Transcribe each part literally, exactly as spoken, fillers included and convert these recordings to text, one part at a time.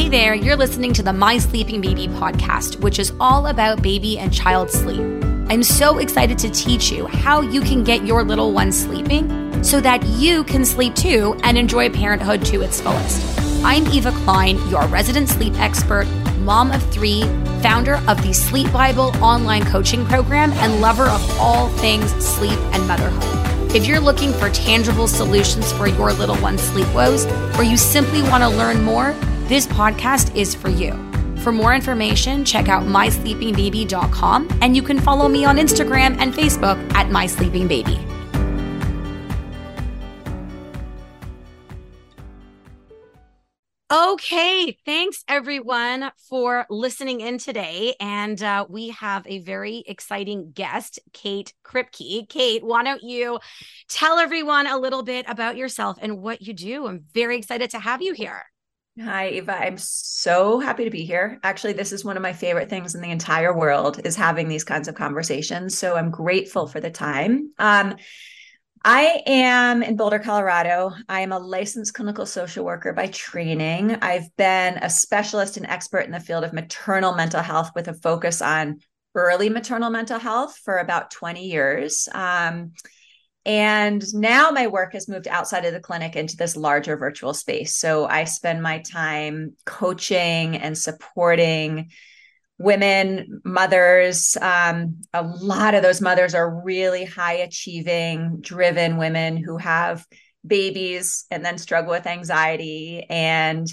Hey there, you're listening to the My Sleeping Baby podcast, which is all about baby and child sleep. I'm so excited to teach you how you can get your little one sleeping so that you can sleep too and enjoy parenthood to its fullest. I'm Eva Klein, your resident sleep expert, mom of three, founder of the Sleep Bible online coaching program, and lover of all things sleep and motherhood. If you're looking for tangible solutions for your little one's sleep woes, or you simply want to learn more, this podcast is for you. For more information, check out my sleeping baby dot com, and you can follow me on Instagram and Facebook at my sleeping baby. Okay, thanks everyone for listening in today. And uh, we have a very exciting guest, Kate Kripke. Kate, why don't you tell everyone a little bit about yourself and what you do? I'm very excited to have you here. Hi, Eva. I'm so happy to be here. Actually, this is one of my favorite things in the entire world is having these kinds of conversations. So I'm grateful for the time. Um, I am in Boulder, Colorado. I am a licensed clinical social worker by training. I've been a specialist and expert in the field of maternal mental health with a focus on early maternal mental health for about twenty years. Um, and now my work has moved outside of the clinic into this larger virtual space. So I spend my time coaching and supporting women, mothers. Um, a lot of those mothers are really high achieving, driven women who have babies and then struggle with anxiety and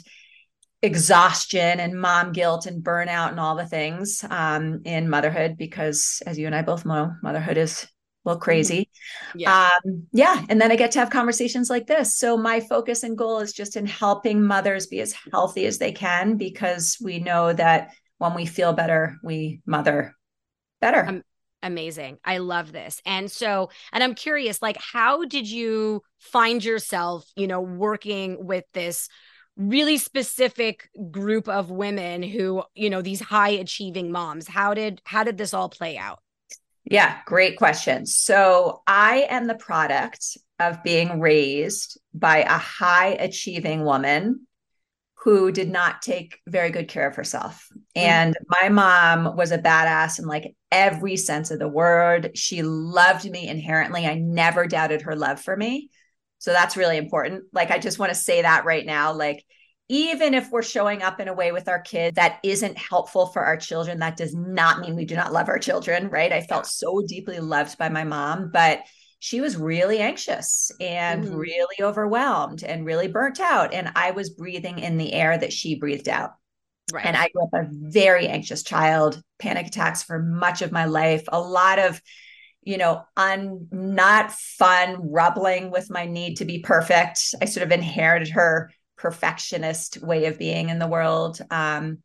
exhaustion and mom guilt and burnout and all the things um, in motherhood, because as you and I both know, motherhood is a little crazy. Mm-hmm. Yeah. Um, yeah. And then I get to have conversations like this. So my focus and goal is just in helping mothers be as healthy as they can, because we know that when we feel better, we mother better. Um, amazing. I love this. And so, and I'm curious, like, how did you find yourself, you know, working with this really specific group of women who, you know, these high achieving moms? How did, how did this all play out? Yeah, great question. So I am the product of being raised by a high achieving woman who did not take very good care of herself. And my mom was a badass in like every sense of the word. She loved me inherently. I never doubted her love for me. So that's really important. Like, I just want to say that right now, like, even if we're showing up in a way with our kids that isn't helpful for our children, that does not mean we do not love our children, right? I felt so deeply loved by my mom, but she was really anxious and mm-hmm. really overwhelmed and really burnt out. And I was breathing in the air that she breathed out. Right. And I grew up a very anxious child, panic attacks for much of my life, a lot of, you know, un, not fun rubbling with my need to be perfect. I sort of inherited her perfectionist way of being in the world. Um,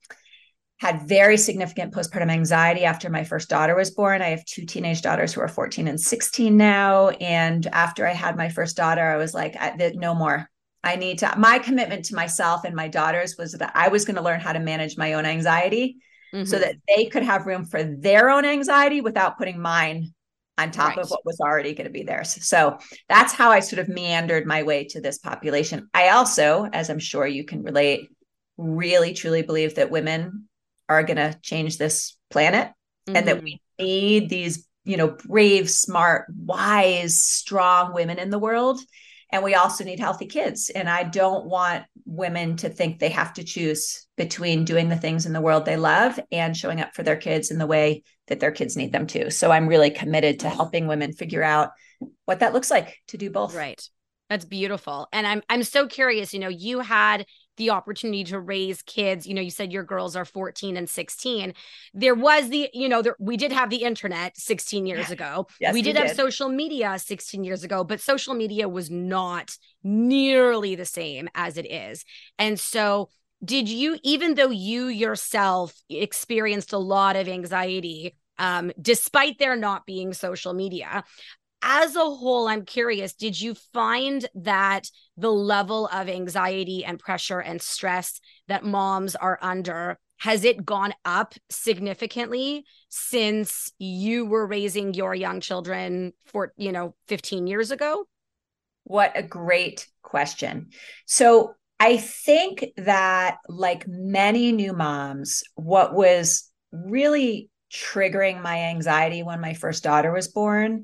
had very significant postpartum anxiety after my first daughter was born. I have two teenage daughters who are fourteen and sixteen now. And after I had my first daughter, I was like, I, no more. I need to, my commitment to myself and my daughters was that I was going to learn how to manage my own anxiety mm-hmm. so that they could have room for their own anxiety without putting mine on top right. of what was already going to be theirs. So that's how I sort of meandered my way to this population. I also, as I'm sure you can relate, really truly believe that women are going to change this planet mm-hmm. and that we need these, you know, brave, smart, wise, strong women in the world. And we also need healthy kids. And I don't want women to think they have to choose between doing the things in the world they love and showing up for their kids in the way that their kids need them to. So I'm really committed to helping women figure out what that looks like to do both. Right. That's beautiful. And I'm I'm so curious, you know, you had the opportunity to raise kids. You know, you said your girls are fourteen and sixteen. There was the, you know, there, we did have the internet sixteen years ago. Yes, we did we have did. social media sixteen years ago, but social media was not nearly the same as it is. And so did you, even though you yourself experienced a lot of anxiety, um, despite there not being social media, as a whole, I'm curious, did you find that the level of anxiety and pressure and stress that moms are under, has it gone up significantly since you were raising your young children for, you know, fifteen years ago? What a great question. So I think that, like many new moms, what was really triggering my anxiety when my first daughter was born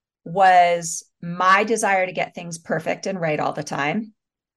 was my desire to get things perfect and right all the time,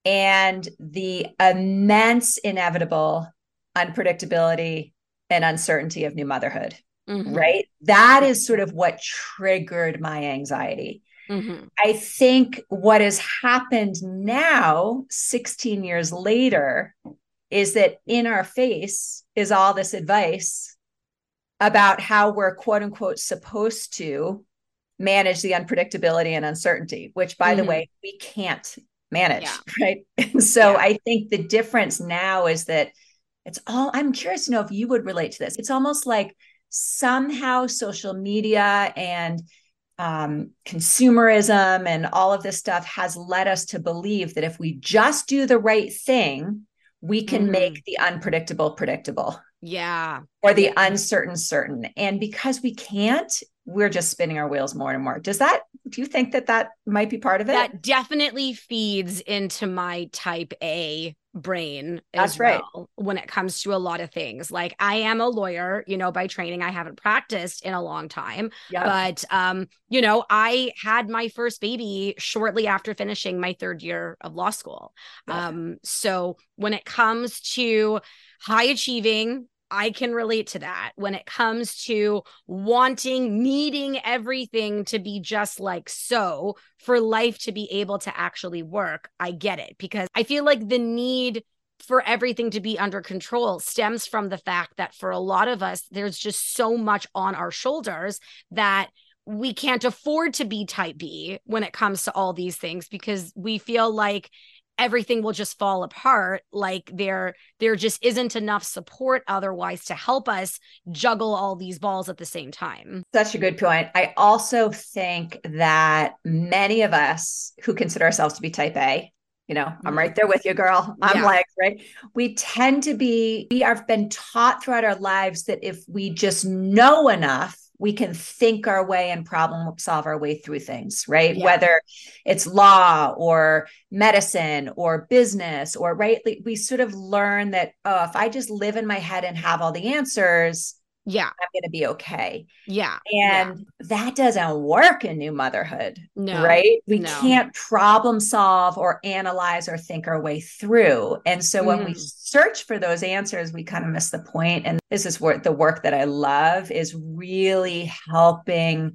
and the immense inevitable unpredictability and uncertainty of new motherhood. Mm-hmm. Right? That is sort of what triggered my anxiety. Mm-hmm. I think what has happened now, sixteen years later, is that in our face is all this advice about how we're quote unquote supposed to manage the unpredictability and uncertainty, which, by mm-hmm. the way, we can't manage, yeah. right? And so yeah. I think the difference now is that it's all, I'm curious to know if you would relate to this. It's almost like somehow social media and um, consumerism and all of this stuff has led us to believe that if we just do the right thing, we can mm-hmm. make the unpredictable predictable. Yeah. Or the uncertain certain. And because we can't, we're just spinning our wheels more and more. Does that, do you think that that might be part of it? That definitely feeds into my type A brain as That's well right. when it comes to a lot of things. Like, I am a lawyer, you know, by training. I haven't practiced in a long time, yep. but, um, you know, I had my first baby shortly after finishing my third year of law school. Yeah. Um, so when it comes to high achieving, I can relate to that. When it comes to wanting, needing everything to be just like so for life to be able to actually work, I get it, because I feel like the need for everything to be under control stems from the fact that for a lot of us, there's just so much on our shoulders that we can't afford to be type B when it comes to all these things, because we feel like everything will just fall apart. Like there, there just isn't enough support otherwise to help us juggle all these balls at the same time. Such a good point. I also think that many of us who consider ourselves to be type A, you know, mm-hmm. I'm right there with you, girl. I'm yeah. like, right. We tend to be, we have been taught throughout our lives that if we just know enough, we can think our way and problem solve our way through things, right? Yeah. Whether it's law or medicine or business or right. We sort of learn that, oh, if I just live in my head and have all the answers, yeah, I'm going to be okay. Yeah. And yeah. that doesn't work in new motherhood, no, right? We no. can't problem solve or analyze or think our way through. And so when mm. we search for those answers, we kind of miss the point. And this is where the work that I love is really helping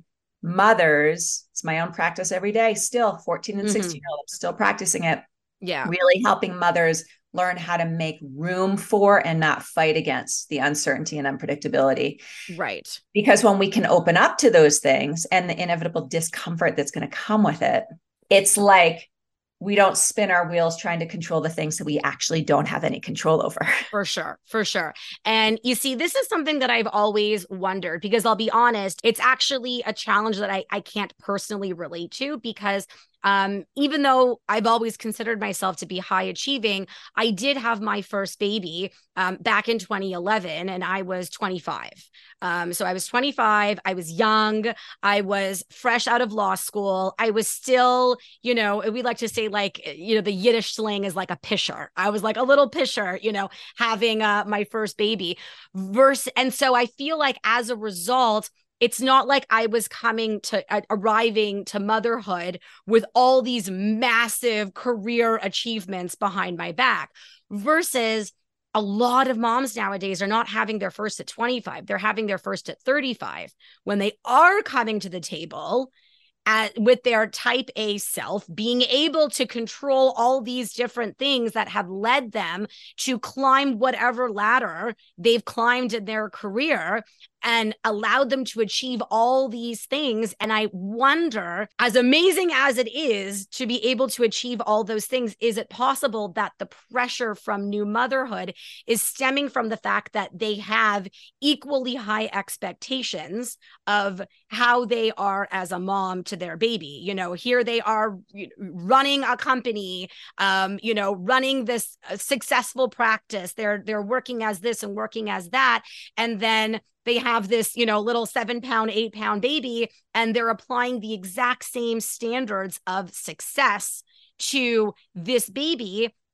mothers. It's my own practice every day, still fourteen and sixteen year olds, still practicing it. Yeah. Really helping mothers learn how to make room for and not fight against the uncertainty and unpredictability. Right. Because when we can open up to those things and the inevitable discomfort that's going to come with it, it's like we don't spin our wheels trying to control the things that we actually don't have any control over. For sure. For sure. And you see, this is something that I've always wondered, because I'll be honest, it's actually a challenge that I, I can't personally relate to, because Um, even though I've always considered myself to be high achieving, I did have my first baby um, back in twenty eleven, and I was twenty-five. Um, so I was twenty-five. I was young. I was fresh out of law school. I was still, you know, we like to say, like, you know, the Yiddish slang is like a pisher. I was like a little pisher, you know, having uh, my first baby. Verse, and so I feel like as a result, it's not like I was coming to uh, arriving to motherhood with all these massive career achievements behind my back, versus a lot of moms nowadays are not having their first at twenty-five. They're having their first at thirty-five. When they are coming to the table at, with their type A self, being able to control all these different things that have led them to climb whatever ladder they've climbed in their career and allowed them to achieve all these things. And I wonder, as amazing as it is to be able to achieve all those things, is it possible that the pressure from new motherhood is stemming from the fact that they have equally high expectations of how they are as a mom to their baby? You know, here they are running a company, um, you know, running this successful practice. They're, they're working as this and working as that. And then they have this, you know, little seven pound, eight pound baby, and they're applying the exact same standards of success to this baby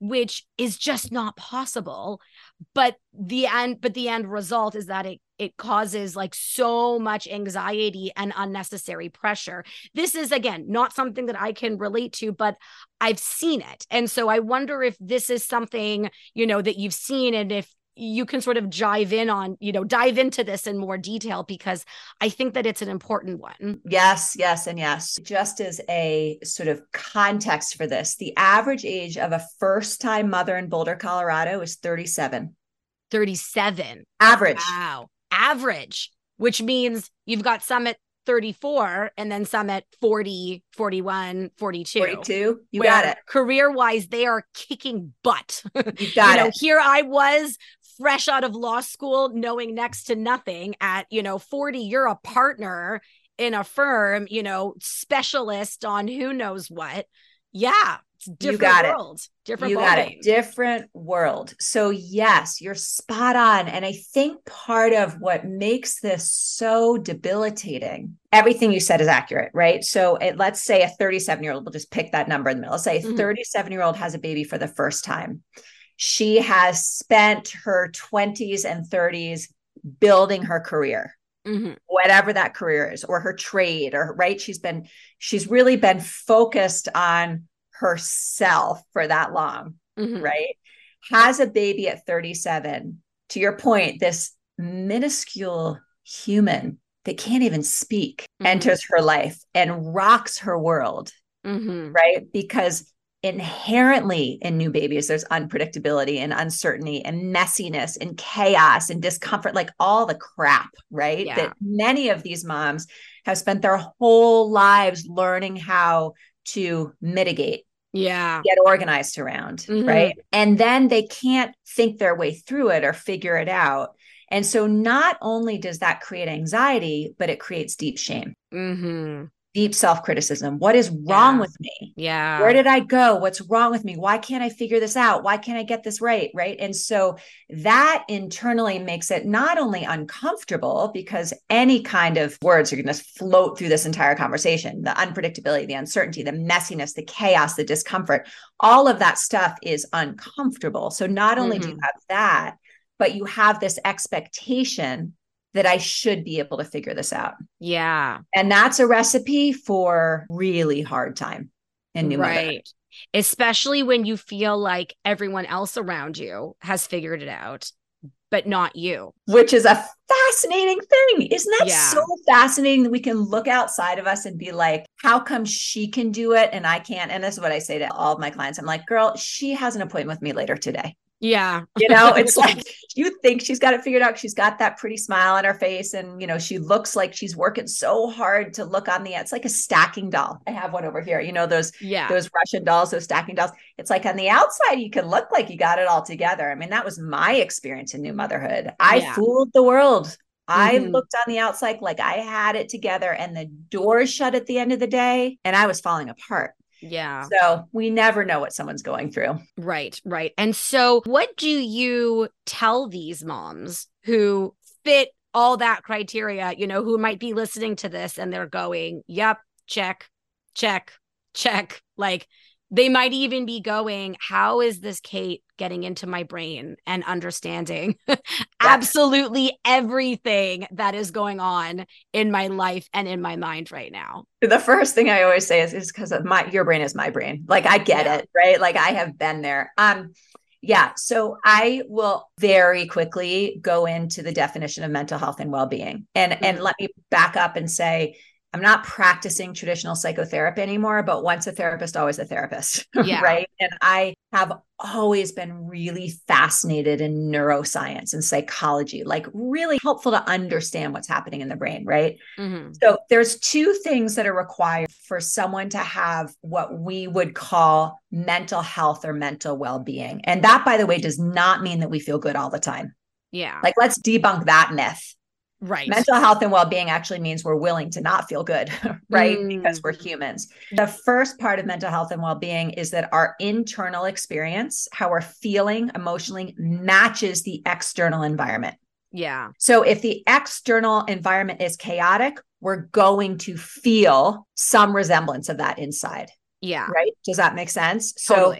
which is just not possible. But the end, but the end result is that it it causes like so much anxiety and unnecessary pressure. This is, again, not something that I can relate to, but I've seen it. And so I wonder if this is something, you know, that you've seen, and if you can sort of dive in on, you know, dive into this in more detail, because I think that it's an important one. Yes, yes, and yes. Just as a sort of context for this, the average age of a first-time mother in Boulder, Colorado is thirty-seven. thirty-seven. Average. Wow. Average, which means you've got some at thirty-four and then some at forty, forty-one, forty-two. forty-two. You got it. Career-wise, they are kicking butt. You got you know, it. Here I was, fresh out of law school, knowing next to nothing. At, you know, forty, you're a partner in a firm, you know, specialist on who knows what. Yeah. It's different you got world. It. Different you got game. it. Different world. So yes, you're spot on. And I think part of what makes this so debilitating, everything you said is accurate, right? So it, let's say a thirty-seven year old, we'll just pick that number in the middle. Let's say a thirty-seven year old has a baby for the first time. She has spent her twenties and thirties building her career. Mm-hmm. Whatever that career is, or her trade, or right. She's been, she's really been focused on herself for that long, mm-hmm. right? Has a baby at thirty-seven. To your point, this minuscule human that can't even speak mm-hmm. enters her life and rocks her world, mm-hmm. right? Because inherently in new babies, there's unpredictability and uncertainty and messiness and chaos and discomfort, like all the crap, right? Yeah. That many of these moms have spent their whole lives learning how to mitigate. Yeah. Get organized around, mm-hmm. right? And then they can't think their way through it or figure it out. And so not only does that create anxiety, but it creates deep shame. Mm-hmm. Deep self-criticism. What is wrong yeah. with me? Yeah. Where did I go? What's wrong with me? Why can't I figure this out? Why can't I get this right? Right. And so that internally makes it not only uncomfortable, because any kind of words are going to float through this entire conversation, the unpredictability, the uncertainty, the messiness, the chaos, the discomfort, all of that stuff is uncomfortable. So not only mm-hmm. do you have that, but you have this expectation that I should be able to figure this out. Yeah. And that's a recipe for really hard time in new right. motherhood. Especially when you feel like everyone else around you has figured it out, but not you. Which is a fascinating thing. Isn't that yeah. so fascinating that we can look outside of us and be like, how come she can do it and I can't? And this is what I say to all of my clients. I'm like, girl, she has an appointment with me later today. Yeah. You know, it's like, you think she's got it figured out. She's got that pretty smile on her face. And, you know, she looks like she's working so hard to look on the, it's like a stacking doll. I have one over here, you know, those, yeah. those Russian dolls, those stacking dolls. It's like on the outside, you can look like you got it all together. I mean, that was my experience in new motherhood. I yeah. fooled the world. Mm-hmm. I looked on the outside like I had it together, and the door shut at the end of the day and I was falling apart. Yeah. So we never know what someone's going through. Right, right. And so what do you tell these moms who fit all that criteria, you know, who might be listening to this and they're going, yep, check, check, check. Like they might even be going, how is this Kate getting into my brain and understanding yeah. absolutely everything that is going on in my life and in my mind right now? The first thing I always say is, is because of my, your brain is my brain. Like I get yeah. it, right? Like I have been there. Um, yeah. So I will very quickly go into the definition of mental health and well-being. And, mm-hmm. and let me back up and say, I'm not practicing traditional psychotherapy anymore, but once a therapist, always a therapist, yeah. right? And I have always been really fascinated in neuroscience and psychology, like really helpful to understand what's happening in the brain, right? Mm-hmm. So there's two things that are required for someone to have what we would call mental health or mental well-being. And that, by the way, does not mean that we feel good all the time. Yeah. Like, let's debunk that myth. Right. Mental health and well-being actually means we're willing to not feel good, right? Mm. Because we're humans. The first part of mental health and well-being is that our internal experience, how we're feeling emotionally, matches the external environment. Yeah. So if the external environment is chaotic, we're going to feel some resemblance of that inside. Yeah. Right? Does that make sense? Totally. So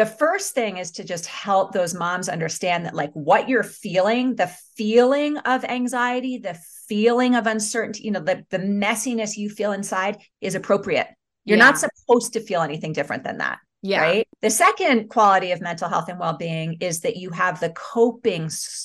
the first thing is to just help those moms understand that like what you're feeling, the feeling of anxiety, the feeling of uncertainty, you know, the, the messiness you feel inside is appropriate. You're yeah. not supposed to feel anything different than that. Yeah. Right. The second quality of mental health and well-being is that you have the coping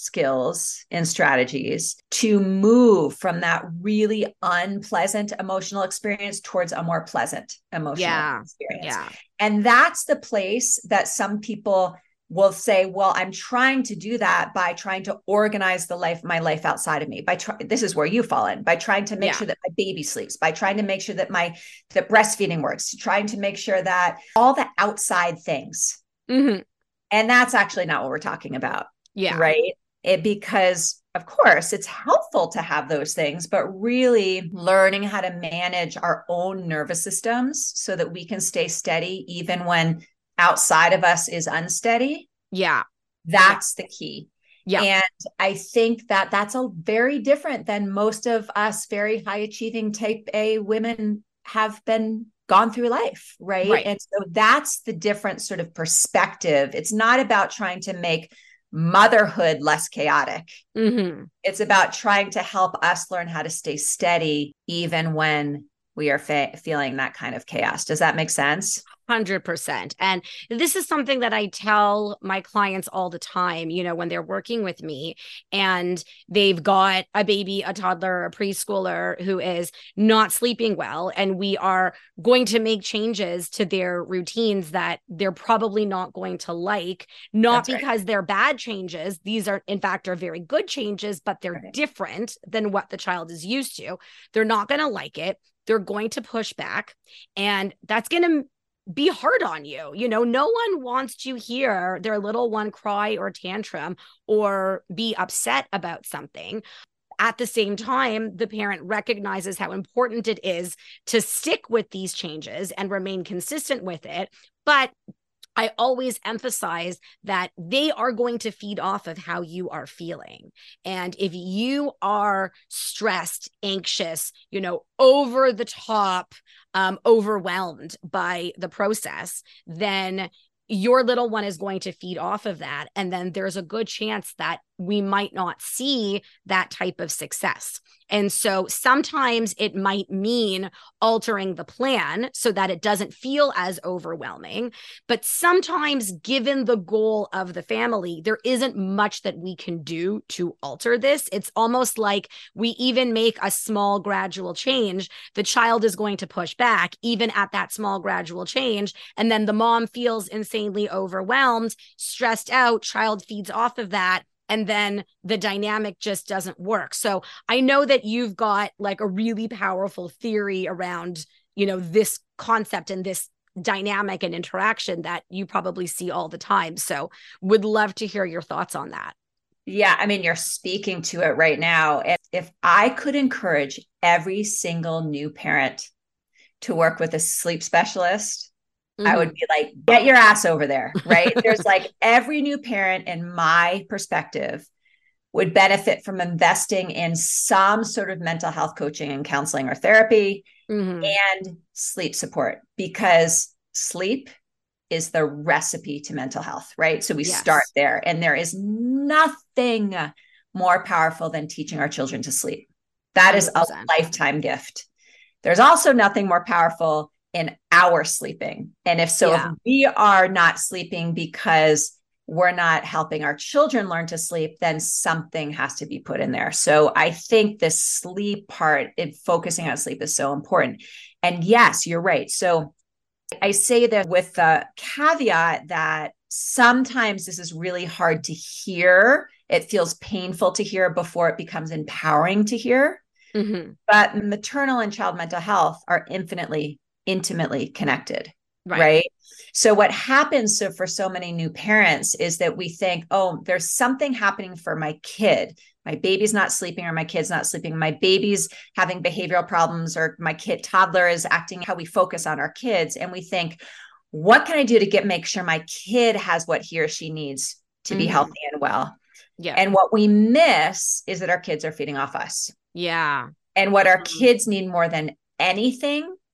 skills and strategies to move from that really unpleasant emotional experience towards a more pleasant emotional yeah. experience. Yeah. And that's the place that some people will say, well, I'm trying to do that by trying to organize the life, my life outside of me. By try- this is where you fall in, by trying to make yeah. sure that my baby sleeps, by trying to make sure that my that breastfeeding works, trying to make sure that all the outside things. Mm-hmm. And that's actually not what we're talking about. Yeah. Right. It, because of course it's helpful to have those things, but really learning how to manage our own nervous systems so that we can stay steady even when outside of us is unsteady. Yeah. That's yeah. the key. Yeah. And I think that that's a very different than most of us very high achieving type A women have been gone through life. Right? right. And so that's the different sort of perspective. It's not about trying to make motherhood less chaotic. Mm-hmm. It's about trying to help us learn how to stay steady, even when we are fa- feeling that kind of chaos. Does that make sense? one hundred percent. And this is something that I tell my clients all the time, you know, when they're working with me and they've got a baby, a toddler, a preschooler who is not sleeping well, and we are going to make changes to their routines that they're probably not going to like, not That's because right. they're bad changes. These are, in fact, are very good changes, but they're right. different than what the child is used to. They're not going to like it. They're going to push back, and that's going to be hard on you. You know, no one wants to hear their little one cry or tantrum or be upset about something. At the same time, the parent recognizes how important it is to stick with these changes and remain consistent with it. But I always emphasize that they are going to feed off of how you are feeling. And if you are stressed, anxious, you know, over the top, um, overwhelmed by the process, then your little one is going to feed off of that. And then there's a good chance that we might not see that type of success. And so sometimes it might mean altering the plan so that it doesn't feel as overwhelming. But sometimes, given the goal of the family, there isn't much that we can do to alter this. It's almost like we even make a small gradual change, the child is going to push back even at that small gradual change. And then the mom feels insanely overwhelmed, stressed out, child feeds off of that. And then the dynamic just doesn't work. So I know that you've got like a really powerful theory around, you know, this concept and this dynamic and interaction that you probably see all the time. So would love to hear your thoughts on that. Yeah. I mean, you're speaking to it right now. If, if I could encourage every single new parent to work with a sleep specialist, Mm-hmm. I would be like, get your ass over there, right? There's like every new parent, in my perspective, would benefit from investing in some sort of mental health coaching and counseling or therapy mm-hmm. and sleep support, because sleep is the recipe to mental health, right? So we yes. start there, and there is nothing more powerful than teaching our children to sleep. That one hundred percent. Is a lifetime gift. There's also nothing more powerful in our sleeping. And if so, yeah. if we are not sleeping because we're not helping our children learn to sleep, then something has to be put in there. So I think the sleep part, in focusing on sleep, is so important. And yes, you're right. So I say that with the caveat that sometimes this is really hard to hear. It feels painful to hear before it becomes empowering to hear. Mm-hmm. But maternal and child mental health are infinitely intimately connected, right. right? So what happens so for so many new parents is that we think, oh, there's something happening for my kid. My baby's not sleeping, or my kid's not sleeping. My baby's having behavioral problems, or my kid toddler is acting. How we focus on our kids, and we think, what can I do to get make sure my kid has what he or she needs to mm-hmm. be healthy and well? Yeah. And what we miss is that our kids are feeding off us. Yeah. And what our kids need more than anything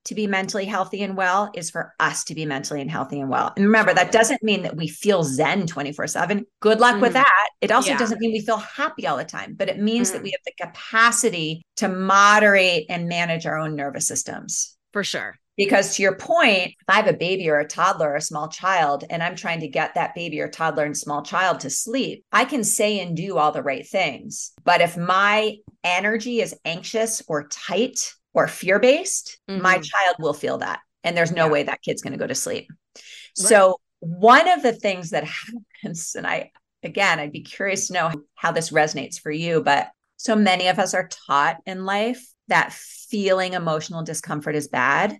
to be mentally healthy and well is for us to be mentally and healthy and well. And remember, that doesn't mean that we feel zen twenty-four seven. Good luck mm-hmm. with that. It also yeah. doesn't mean we feel happy all the time, but it means mm-hmm. that we have the capacity to moderate and manage our own nervous systems. For sure. Because to your point, if I have a baby or a toddler or a small child, and I'm trying to get that baby or toddler and small child to sleep, I can say and do all the right things. But if my energy is anxious or tight or fear-based, mm-hmm. my child will feel that. And there's no yeah. way that kid's going to go to sleep. Right. So one of the things that happens, and I, again, I'd be curious to know how this resonates for you, but so many of us are taught in life that feeling emotional discomfort is bad.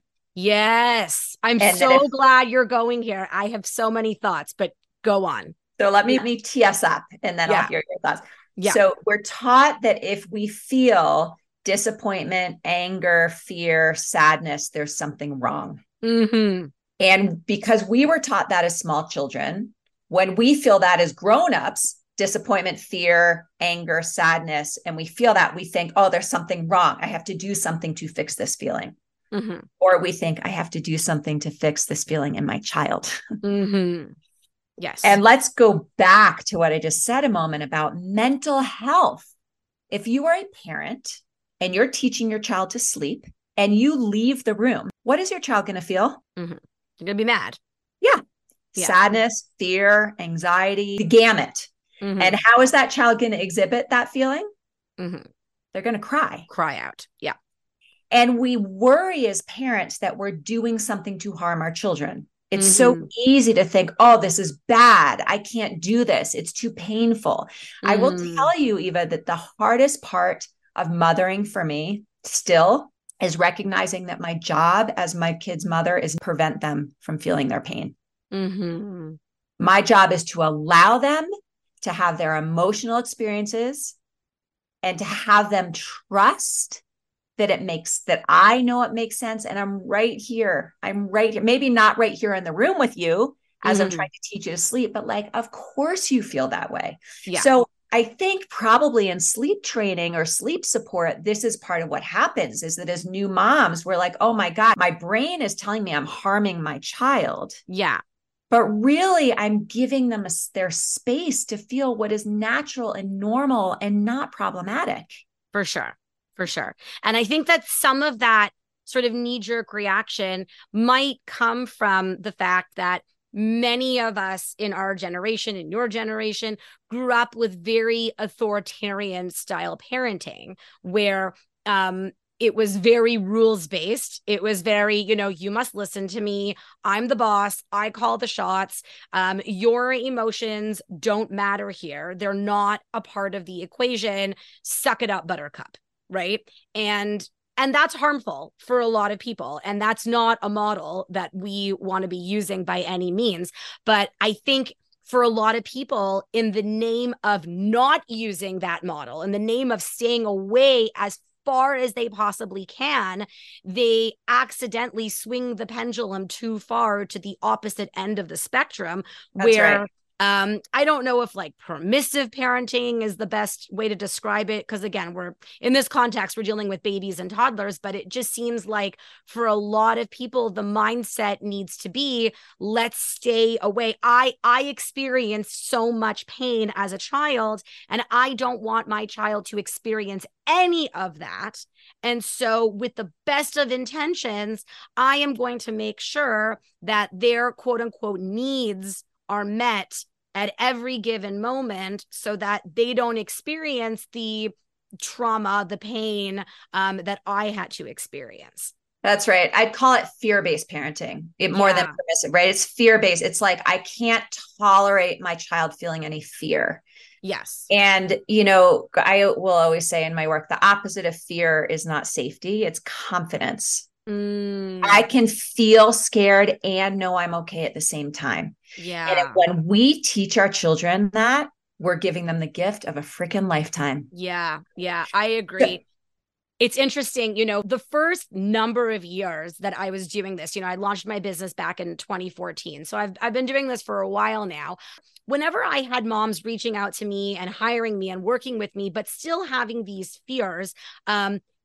Yes. I'm and so if, glad you're going here. I have so many thoughts, but go on. So let me, yeah. me tee us up and then yeah. I'll hear your thoughts. Yeah. So we're taught that if we feel disappointment, anger, fear, sadness, there's something wrong. Mm-hmm. And because we were taught that as small children, when we feel that as grownups, disappointment, fear, anger, sadness, and we feel that, we think, oh, there's something wrong. I have to do something to fix this feeling. Mm-hmm. Or we think I have to do something to fix this feeling in my child. Mm-hmm. Yes. And let's go back to what I just said a moment about mental health. If you are a parent and you're teaching your child to sleep and you leave the room, what is your child going to feel? Mm-hmm. You're going to be mad. Yeah. yeah. Sadness, fear, anxiety, the gamut. Mm-hmm. And how is that child going to exhibit that feeling? Mm-hmm. They're going to cry. Cry out. Yeah. And we worry as parents that we're doing something to harm our children. It's mm-hmm. so easy to think, oh, this is bad. I can't do this. It's too painful. Mm-hmm. I will tell you, Eva, that the hardest part of mothering for me still is recognizing that my job as my kid's mother is to prevent them from feeling their pain. Mm-hmm. My job is to allow them to have their emotional experiences and to have them trust that it makes, that I know it makes sense. And I'm right here. I'm right here. Maybe not right here in the room with you as mm-hmm. I'm trying to teach you to sleep, but like, of course you feel that way. Yeah. So I think probably in sleep training or sleep support, this is part of what happens is that as new moms, we're like, oh my God, my brain is telling me I'm harming my child. Yeah. But really, I'm giving them a, their space to feel what is natural and normal and not problematic. For sure. For sure. And I think that some of that sort of knee-jerk reaction might come from the fact that many of us in our generation, in your generation, grew up with very authoritarian style parenting where um, it was very rules-based. It was very, you know, you must listen to me. I'm the boss. I call the shots. Um, your emotions don't matter here. They're not a part of the equation. Suck it up, buttercup. Right. And and that's harmful for a lot of people. And that's not a model that we want to be using by any means. But I think for a lot of people, in the name of not using that model, in the name of staying away as far as they possibly can, they accidentally swing the pendulum too far to the opposite end of the spectrum. That's where right. Um, I don't know if like permissive parenting is the best way to describe it. Cause again, we're in this context, we're dealing with babies and toddlers, but it just seems like for a lot of people, the mindset needs to be, let's stay away. I, I experienced so much pain as a child, and I don't want my child to experience any of that. And so with the best of intentions, I am going to make sure that their quote unquote needs are met at every given moment so that they don't experience the trauma, the pain um, that I had to experience. That's right. I'd call it fear-based parenting it, more yeah. than permissive, right? It's fear-based. It's like, I can't tolerate my child feeling any fear. Yes. And, you know, I will always say in my work, the opposite of fear is not safety, it's confidence. Mm. I can feel scared and know I'm okay at the same time. Yeah. And when we teach our children that, we're giving them the gift of a freaking lifetime. Yeah. Yeah. I agree. So, it's interesting, you know, the first number of years that I was doing this, you know, I launched my business back in twenty fourteen. So I've, I've been doing this for a while now. Whenever I had moms reaching out to me and hiring me and working with me, but still having these fears, um,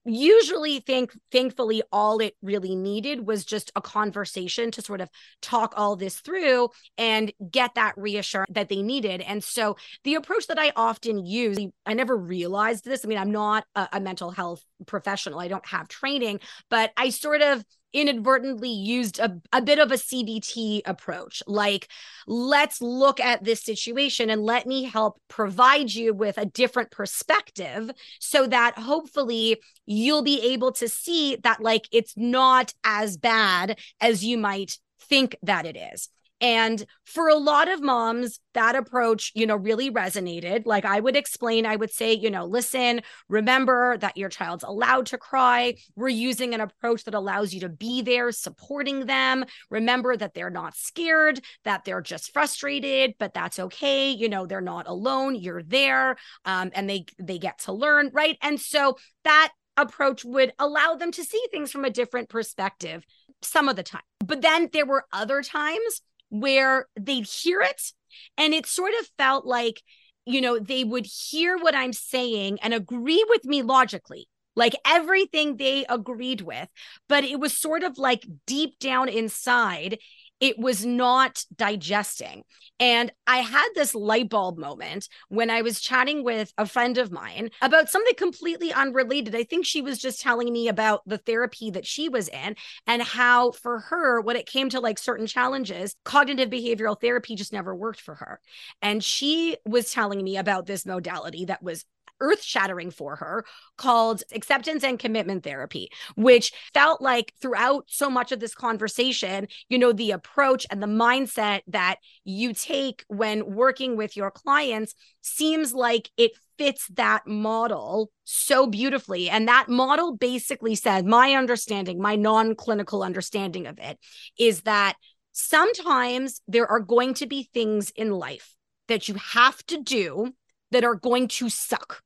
usually think, thankfully, all it really needed was just a conversation to sort of talk all this through and get that reassurance that they needed. And so the approach that I often use, I never realized this. I mean, I'm not a, a mental health professional. I don't have training, but I sort of inadvertently used a, a bit of a C B T approach. Like, let's look at this situation and let me help provide you with a different perspective so that hopefully you'll be able to see that, like, it's not as bad as you might think that it is. And for a lot of moms, that approach, you know, really resonated. Like, I would explain, I would say, you know, listen, remember that your child's allowed to cry. We're using an approach that allows you to be there, supporting them. Remember that they're not scared, that they're just frustrated, but that's okay. You know, they're not alone. You're there, um, and they they get to learn, right? And so that approach would allow them to see things from a different perspective some of the time. But then there were other times where they'd hear it and it sort of felt like, you know, they would hear what I'm saying and agree with me logically, like everything they agreed with, but it was sort of like deep down inside, it was not digesting. And I had this light bulb moment when I was chatting with a friend of mine about something completely unrelated. I think she was just telling me about the therapy that she was in and how for her, when it came to like certain challenges, cognitive behavioral therapy just never worked for her. And she was telling me about this modality that was earth-shattering for her called acceptance and commitment therapy, which felt like throughout so much of this conversation, you know, the approach and the mindset that you take when working with your clients seems like it fits that model so beautifully. And that model basically said, my understanding, my non-clinical understanding of it is that sometimes there are going to be things in life that you have to do that are going to suck.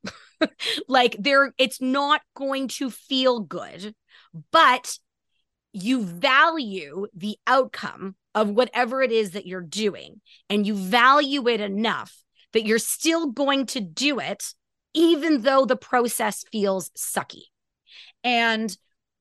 Like they're, it's not going to feel good, but you value the outcome of whatever it is that you're doing. And you value it enough that you're still going to do it, even though the process feels sucky. And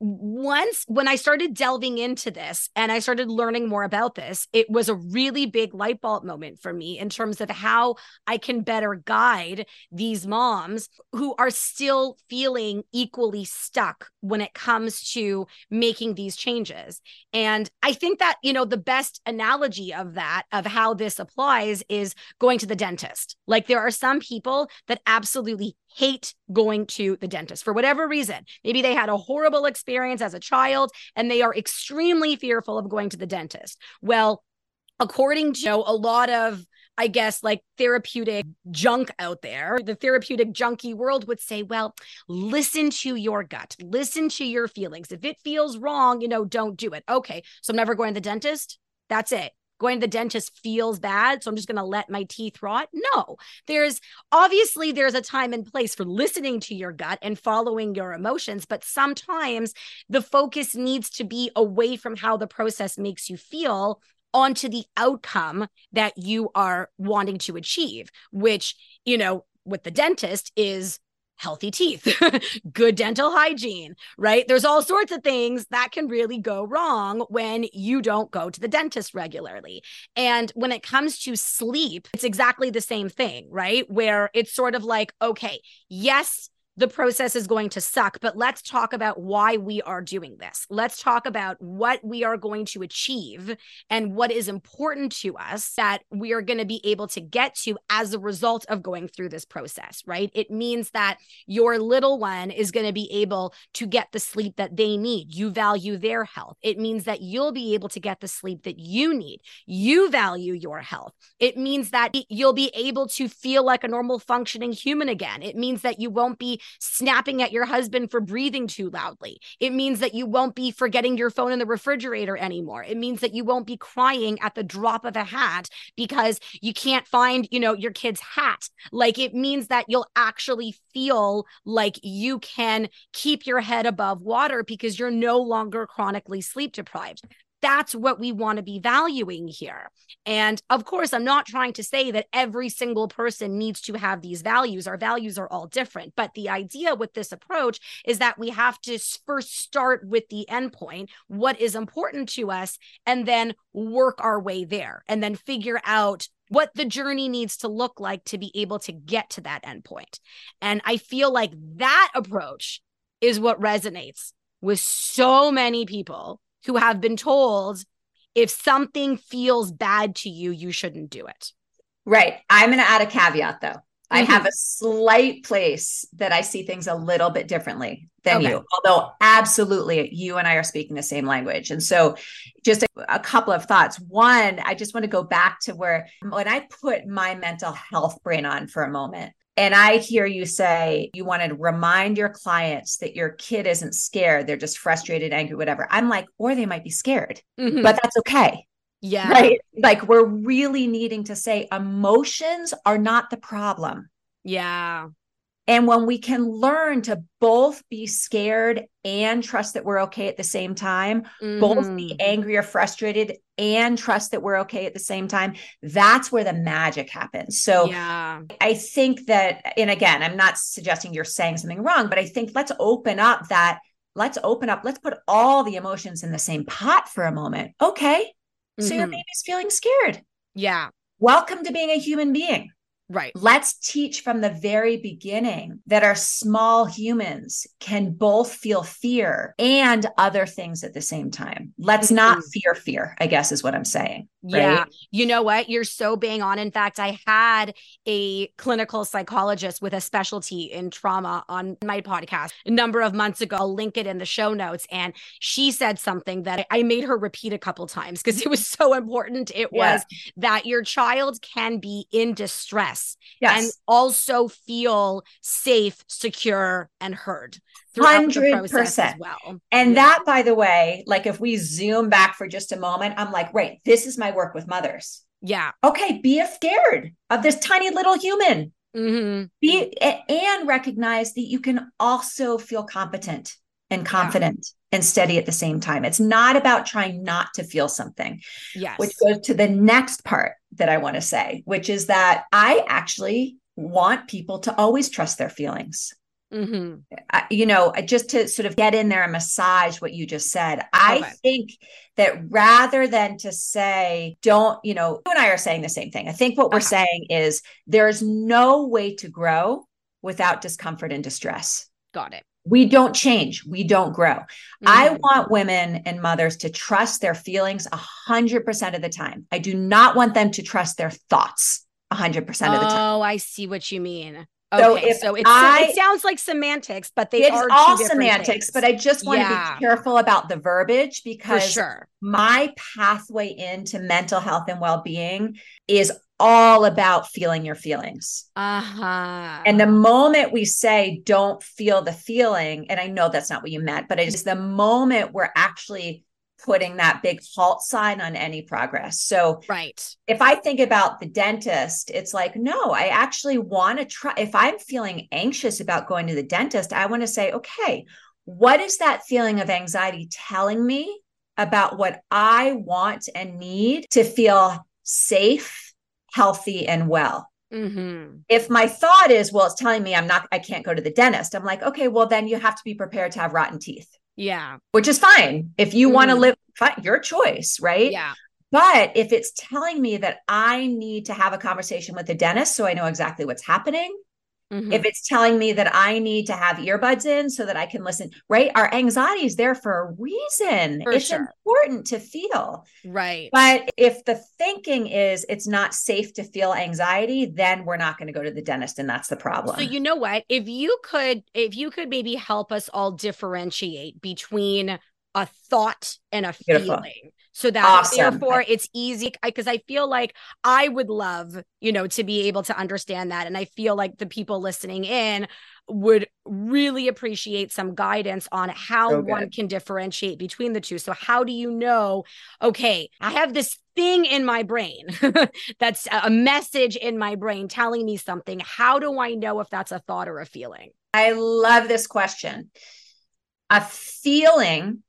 once when I started delving into this and I started learning more about this, it was a really big light bulb moment for me in terms of how I can better guide these moms who are still feeling equally stuck when it comes to making these changes. And I think that, you know, the best analogy of that, of how this applies, is going to the dentist. Like, there are some people that absolutely hate going to the dentist for whatever reason. Maybe they had a horrible experience as a child and they are extremely fearful of going to the dentist. Well, according to, you know, a lot of, I guess, like therapeutic junk out there, the therapeutic junkie world would say, well, listen to your gut, listen to your feelings. If it feels wrong, you know, don't do it. Okay, so I'm never going to the dentist. That's it. Going to the dentist feels bad, so I'm just going to let my teeth rot. No, there's obviously there's a time and place for listening to your gut and following your emotions, but sometimes the focus needs to be away from how the process makes you feel onto the outcome that you are wanting to achieve, which, you know, with the dentist is healthy teeth, good dental hygiene, right? There's all sorts of things that can really go wrong when you don't go to the dentist regularly. And when it comes to sleep, it's exactly the same thing, right? Where it's sort of like, okay, yes, the process is going to suck, but let's talk about why we are doing this. Let's talk about what we are going to achieve and what is important to us that we are going to be able to get to as a result of going through this process, right? It means that your little one is going to be able to get the sleep that they need. You value their health. It means that you'll be able to get the sleep that you need. You value your health. It means that you'll be able to feel like a normal functioning human again. It means that you won't be snapping at your husband for breathing too loudly. It means that you won't be forgetting your phone in the refrigerator anymore. It means that you won't be crying at the drop of a hat because you can't find, you know, your kid's hat. Like, it means that you'll actually feel like you can keep your head above water because you're no longer chronically sleep deprived. that's what we want to be valuing here. And of course, I'm not trying to say that every single person needs to have these values. Our values are all different. But the idea with this approach is that we have to first start with the endpoint, what is important to us, and then work our way there and then figure out what the journey needs to look like to be able to get to that endpoint. And I feel like that approach is what resonates with so many people who have been told if something feels bad to you, you shouldn't do it. Right. I'm going to add a caveat though. Mm-hmm. I have a slight place that I see things a little bit differently than okay. you, although absolutely you and I are speaking the same language. And so just a, a couple of thoughts. One, I just want to go back to where when I put my mental health brain on for a moment, and I hear you say you want to remind your clients that your kid isn't scared. They're just frustrated, angry, whatever. I'm like, or they might be scared, mm-hmm. but that's okay. Yeah. Right. Like we're really needing to say emotions are not the problem. Yeah. And when we can learn to both be scared and trust that we're okay at the same time, mm-hmm. both be angry or frustrated and trust that we're okay at the same time, that's where the magic happens. So yeah. I think that, and again, I'm not suggesting you're saying something wrong, but I think let's open up that, let's open up, let's put all the emotions in the same pot for a moment. Okay. Mm-hmm. So your baby's feeling scared. Yeah. Welcome to being a human being. Right. Let's teach from the very beginning that our small humans can both feel fear and other things at the same time. Let's mm-hmm. not fear fear, I guess is what I'm saying. Yeah. Right? You know what? You're so bang on. In fact, I had a clinical psychologist with a specialty in trauma on my podcast a number of months ago. I'll link it in the show notes. And she said something that I made her repeat a couple times because it was so important. It yeah. was that your child can be in distress yes. and also feel safe, secure, and heard. one hundred percent. As well. And yeah. that, by the way, like if we zoom back for just a moment, I'm like, right, this is my work with mothers. Yeah. Okay. Be scared of this tiny little human. Mm-hmm. Be and recognize that you can also feel competent and confident yeah. and steady at the same time. It's not about trying not to feel something. Yes. Which goes to the next part that I want to say, which is that I actually want people to always trust their feelings. Mm-hmm. Uh, you know, just to sort of get in there and massage what you just said. I okay. think that rather than to say, don't, you know, you and I are saying the same thing. I think what we're uh-huh. saying is there's no way to grow without discomfort and distress. Got it. We don't change. We don't grow. Mm-hmm. I want women and mothers to trust their feelings a hundred percent of the time. I do not want them to trust their thoughts a hundred percent of the time. Oh, I see what you mean. So, okay, if so it's, I, it sounds like semantics, but they it's are all two different semantics. things. But I just want yeah. to be careful about the verbiage because For sure. my pathway into mental health and well-being is all about feeling your feelings. Uh-huh. And the moment we say don't feel the feeling, and I know that's not what you meant, but it's the moment we're actually putting that big halt sign on any progress. So right. if I think about the dentist, it's like, no, I actually want to try. If I'm feeling anxious about going to the dentist, I want to say, okay, what is that feeling of anxiety telling me about what I want and need to feel safe, healthy, and well? Mm-hmm. If my thought is, well, it's telling me I'm not, I can't go to the dentist. I'm like, okay, well, then you have to be prepared to have rotten teeth. Yeah. Which is fine. If you mm-hmm. want to live, fine, your choice, right? Yeah. But if it's telling me that I need to have a conversation with the dentist so I know exactly what's happening, mm-hmm. if it's telling me that I need to have earbuds in so that I can listen, right? Our anxiety is there for a reason. For it's sure. important to feel. Right. But if the thinking is it's not safe to feel anxiety, then we're not going to go to the dentist. And that's the problem. So you know what? If you could, if you could maybe help us all differentiate between a thought and a Beautiful. feeling. So that awesome. Therefore it's easy because I feel like I would love, you know, to be able to understand that. And I feel like the people listening in would really appreciate some guidance on how so one can differentiate between the two. So how do you know, okay, I have this thing in my brain that's a message in my brain telling me something. How do I know if that's a thought or a feeling? I love this question. A feeling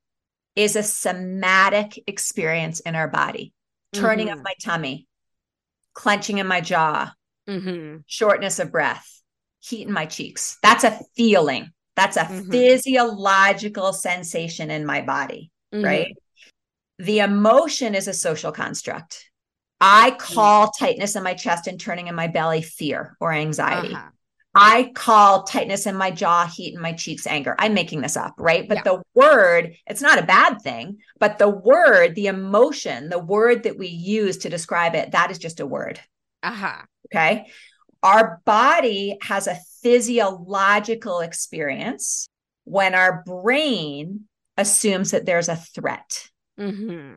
is a somatic experience in our body. Turning Mm-hmm. of my tummy, clenching in my jaw, Mm-hmm. shortness of breath, heat in my cheeks. That's a feeling. That's a Mm-hmm. physiological sensation in my body, Mm-hmm. right? The emotion is a social construct. I call tightness in my chest and turning in my belly fear or anxiety. Uh-huh. I call tightness in my jaw, heat in my cheeks, anger. I'm making this up, right? But Yeah. the word, it's not a bad thing, but the word, the emotion, the word that we use to describe it, that is just a word. Uh-huh. Okay. Our body has a physiological experience when our brain assumes that there's a threat, Mm-hmm.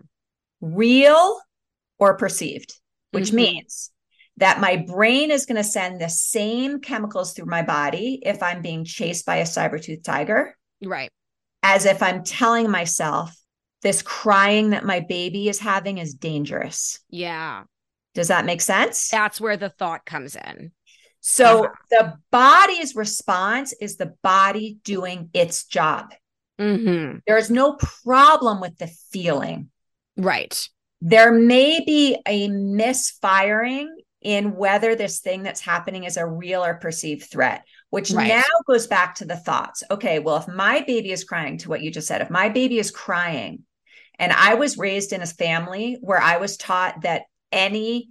real or perceived, which Mm-hmm. means that my brain is going to send the same chemicals through my body if I'm being chased by a saber-toothed tiger, Right. as if I'm telling myself this crying that my baby is having is dangerous. Yeah. Does that make sense? That's where the thought comes in. So Uh-huh. the body's response is the body doing its job. Mm-hmm. There's no problem with the feeling. Right. There may be a misfiring in whether this thing that's happening is a real or perceived threat, which Right. now goes back to the thoughts. Okay, well, if my baby is crying, to what you just said, if my baby is crying, and I was raised in a family where I was taught that any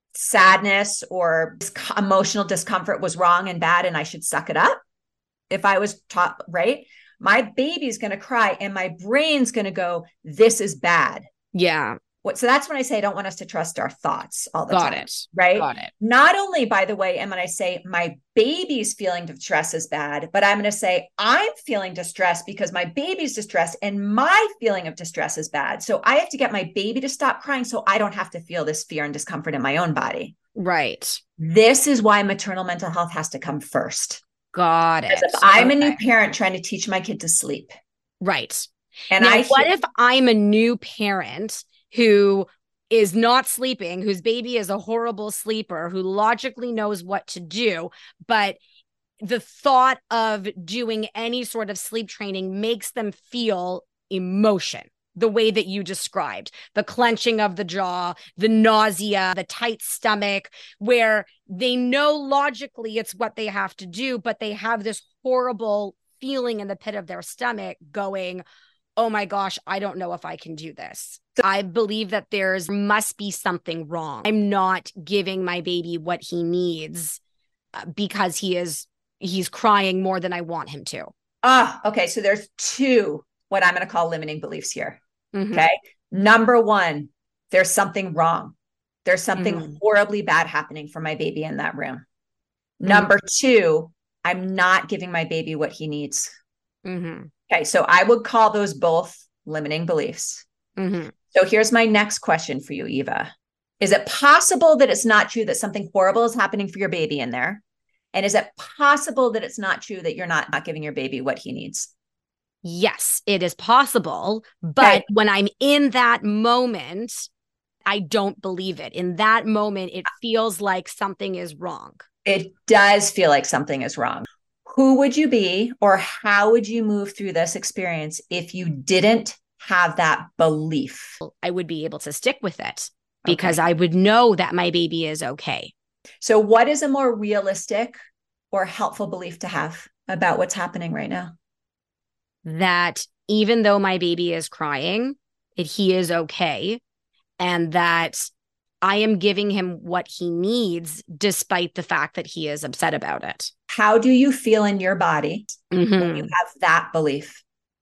sadness or emotional discomfort was wrong and bad, and I should suck it up. If I was taught, right, my baby's going to cry and my brain's going to go, this is bad. Yeah. What, so that's when I say I don't want us to trust our thoughts all the Got time. it. Right. Got it. Not only, by the way, am when I say my baby's feeling distress is bad, but I'm going to say I'm feeling distressed because my baby's distressed and my feeling of distress is bad. So I have to get my baby to stop crying so I don't have to feel this fear and discomfort in my own body. Right. This is why maternal mental health has to come first. Got it. Because if I'm Okay. a new parent trying to teach my kid to sleep. Right. And now, I what hear- if I'm a new parent who is not sleeping, whose baby is a horrible sleeper, who logically knows what to do, but the thought of doing any sort of sleep training makes them feel emotion, the way that you described, the clenching of the jaw, the nausea, the tight stomach, where they know logically it's what they have to do, but they have this horrible feeling in the pit of their stomach going, oh my gosh, I don't know if I can do this. I believe that there's must be something wrong. I'm not giving my baby what he needs because he is he's crying more than I want him to. Ah, okay. So there's two, what I'm going to call limiting beliefs here. Mm-hmm. Okay. Number one, there's something wrong. There's something mm-hmm. horribly bad happening for my baby in that room. Mm-hmm. Number two, I'm not giving my baby what he needs. Mm-hmm. Okay. So I would call those both limiting beliefs. Mm-hmm. So here's my next question for you, Eva. Is it possible that it's not true that something horrible is happening for your baby in there? And is it possible that it's not true that you're not, not giving your baby what he needs? Yes, it is possible. But okay. when I'm in that moment, I don't believe it. In that moment, it feels like something is wrong. It does feel like something is wrong. Who would you be, or how would you move through this experience if you didn't have that belief? I would be able to stick with it because okay. I would know that my baby is okay. So what is a more realistic or helpful belief to have about what's happening right now? That even though my baby is crying, that he is okay, and that I am giving him what he needs despite the fact that he is upset about it. How do you feel in your body mm-hmm. when you have that belief?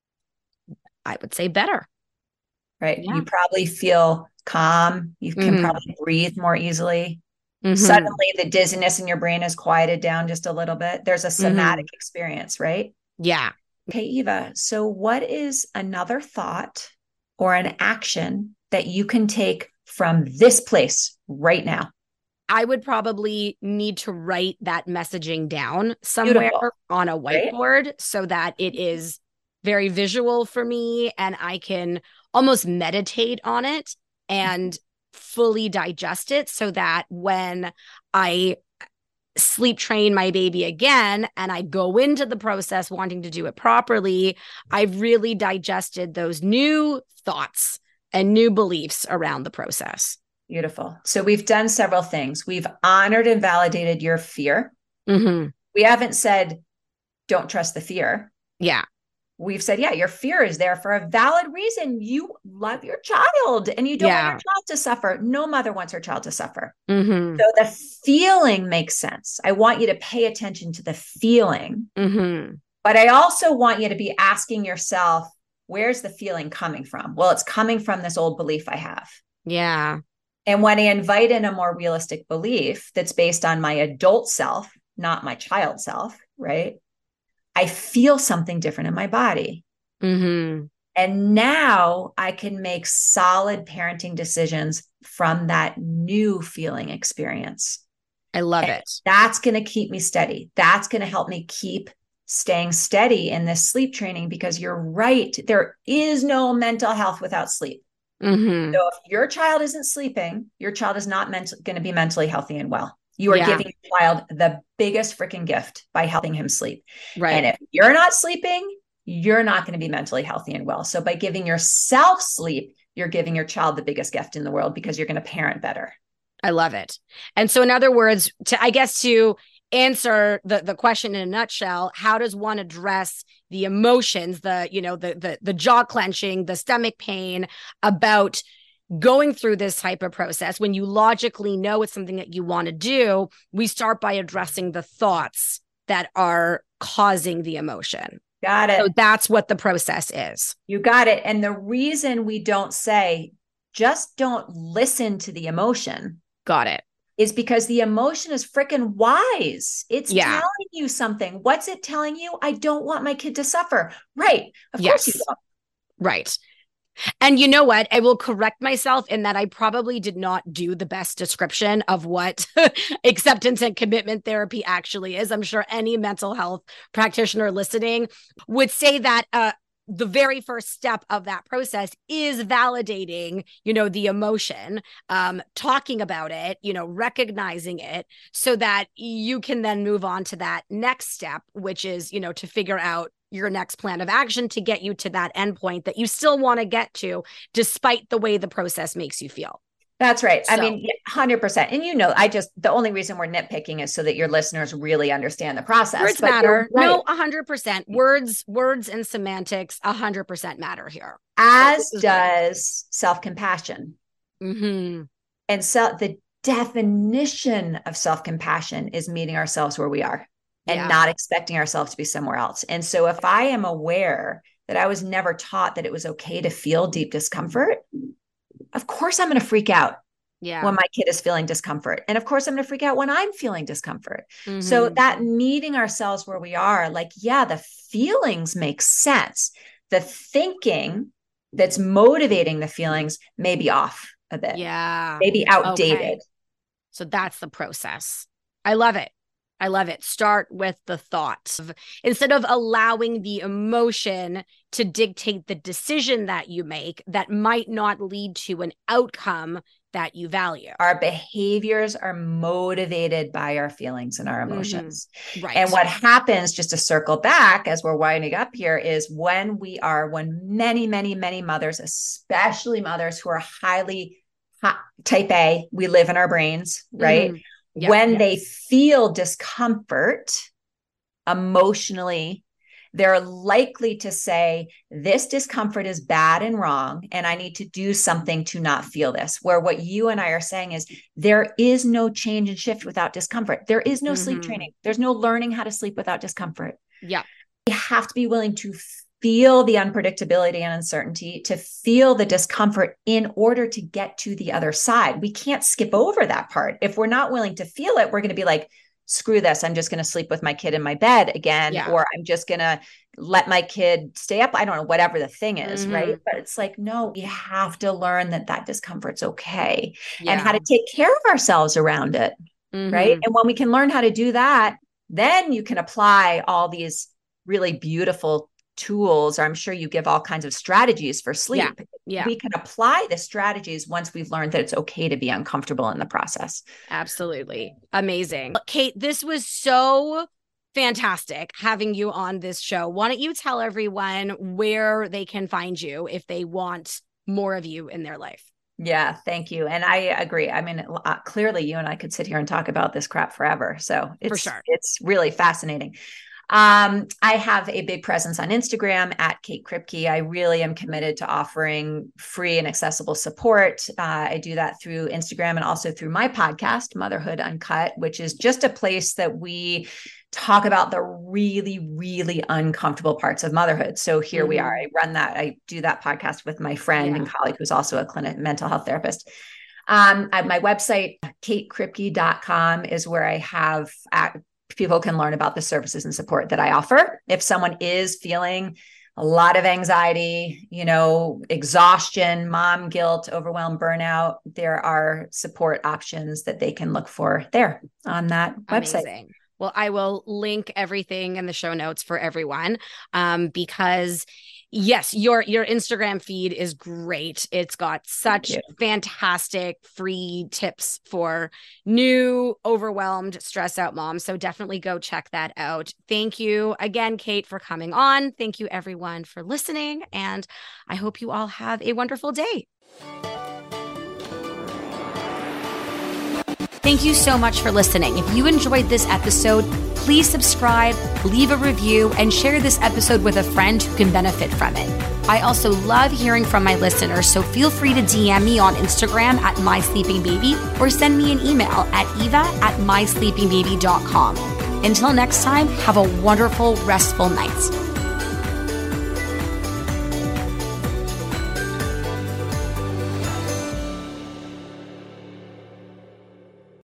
I would say better. Right. Yeah. You probably feel calm. You can mm-hmm. probably breathe more easily. Mm-hmm. Suddenly the dizziness in your brain is quieted down just a little bit. There's a somatic mm-hmm. experience, right? Yeah. Okay, Eva. So what is another thought or an action that you can take from this place right now? I would probably need to write that messaging down somewhere Beautiful. On a whiteboard right? so that it is very visual for me and I can almost meditate on it and fully digest it so that when I sleep train my baby again and I go into the process wanting to do it properly, I've really digested those new thoughts and new beliefs around the process. Beautiful. So we've done several things. We've honored and validated your fear. Mm-hmm. We haven't said, don't trust the fear. Yeah. We've said, yeah, your fear is there for a valid reason. You love your child and you don't Yeah. want your child to suffer. No mother wants her child to suffer. Mm-hmm. So the feeling makes sense. I want you to pay attention to the feeling, Mm-hmm. but I also want you to be asking yourself, where's the feeling coming from? Well, it's coming from this old belief I have. Yeah. And when I invite in a more realistic belief that's based on my adult self, not my child self, right? I feel something different in my body. Mm-hmm. And now I can make solid parenting decisions from that new feeling experience. I love and it. That's going to keep me steady. That's going to help me keep staying steady in this sleep training, because you're right. There is no mental health without sleep. Mm-hmm. So if your child isn't sleeping, your child is not meant going to be mentally healthy and well. You are Yeah. giving your child the biggest freaking gift by helping him sleep. Right. And if you're not sleeping, you're not going to be mentally healthy and well. So by giving yourself sleep, you're giving your child the biggest gift in the world, because you're going to parent better. I love it. And so in other words, to, I guess to answer the, the question in a nutshell, how does one address the emotions, the, you know, the, the, the jaw clenching, the stomach pain about going through this type of process? When you logically know it's something that you want to do, we start by addressing the thoughts that are causing the emotion. Got it. So that's what the process is. You got it. And the reason we don't say, just don't listen to the emotion. Got it. Is because the emotion is freaking wise. It's Yeah. telling you something. What's it telling you? I don't want my kid to suffer. Right. Of Yes. course you don't. Right. And you know what? I will correct myself in that I probably did not do the best description of what acceptance and commitment therapy actually is. I'm sure any mental health practitioner listening would say that uh, the very first step of that process is validating, you know, the emotion, um, talking about it, you know, recognizing it, so that you can then move on to that next step, which is, you know, to figure out your next plan of action to get you to that endpoint that you still want to get to, despite the way the process makes you feel. That's right. So, I mean, one hundred percent. And you know, I just, the only reason we're nitpicking is so that your listeners really understand the process. Words But matter. right. No, one hundred percent. Words, words and semantics, one hundred percent matter here. As So does self-compassion. Mm-hmm. And so the definition of self-compassion is meeting ourselves where we are and Yeah. not expecting ourselves to be somewhere else. And so if I am aware that I was never taught that it was okay to feel deep discomfort, of course I'm going to freak out Yeah. when my kid is feeling discomfort. And of course I'm going to freak out when I'm feeling discomfort. Mm-hmm. So that meeting ourselves where we are, like, yeah, the feelings make sense. The thinking that's motivating the feelings may be off a bit. Yeah. Maybe outdated. Okay. So that's the process. I love it. I love it. Start with the thought. Instead of allowing the emotion to dictate the decision that you make that might not lead to an outcome that you value. Our behaviors are motivated by our feelings and our emotions. Mm-hmm. Right. And what happens, just to circle back as we're winding up here, is when we are, when many, many, many mothers, especially mothers who are highly type A, we live in our brains, right? Mm-hmm. Yep, when yep. they feel discomfort emotionally, they're likely to say, this discomfort is bad and wrong, and I need to do something to not feel this. Where what you and I are saying is, there is no change and shift without discomfort. There is no mm-hmm. sleep training. There's no learning how to sleep without discomfort. Yeah. You have to be willing to feel the unpredictability and uncertainty, to feel the discomfort in order to get to the other side. We can't skip over that part. If we're not willing to feel it, we're going to be like, screw this. I'm just going to sleep with my kid in my bed again, yeah. or I'm just going to let my kid stay up. I don't know, whatever the thing is, mm-hmm. right? But it's like, no, we have to learn that that discomfort's okay yeah. and how to take care of ourselves around it, mm-hmm. right? And when we can learn how to do that, then you can apply all these really beautiful tools, or I'm sure you give all kinds of strategies for sleep. Yeah. Yeah. We can apply the strategies once we've learned that it's okay to be uncomfortable in the process. Absolutely. Amazing. Kate, this was so fantastic having you on this show. Why don't you tell everyone where they can find you if they want more of you in their life? Yeah, thank you. And I agree. I mean, uh, clearly you and I could sit here and talk about this crap forever. So it's, For sure. it's really fascinating. Um, I have a big presence on Instagram at Kate Kripke. I really am committed to offering free and accessible support. Uh, I do that through Instagram and also through my podcast, Motherhood Uncut, which is just a place that we talk about the really, really uncomfortable parts of motherhood. So here mm-hmm. we are. I run that. I do that podcast with my friend yeah. and colleague who's also a clinic mental health therapist. Um, I, my website, kate kripke dot com, is where I have at, people can learn about the services and support that I offer. If someone is feeling a lot of anxiety, you know, exhaustion, mom guilt, overwhelm, burnout, there are support options that they can look for there on that website. Amazing. Well, I will link everything in the show notes for everyone um, because yes, your your Instagram feed is great. It's got such fantastic free tips for new, overwhelmed, stressed out moms. So definitely go check that out. Thank you again, Kate, for coming on. Thank you, everyone, for listening. And I hope you all have a wonderful day. Thank you so much for listening. If you enjoyed this episode, please subscribe, leave a review, and share this episode with a friend who can benefit from it. I also love hearing from my listeners, so feel free to D M me on Instagram at mysleepingbaby or send me an email at eva at mysleepingbaby dot com. Until next time, have a wonderful, restful night.